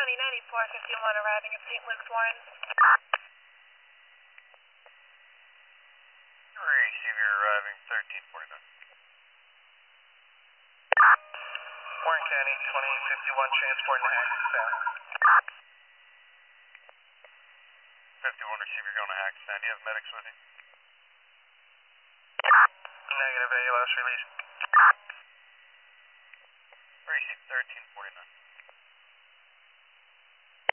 2094-51 arriving at St. Luke's, Warren. Receiver arriving 1349. Warren County 2051 transporting to Hackettstown. 51 receiver going to Hackettstown. Do you have medics with you? Negative, ALS release. Receive 1349.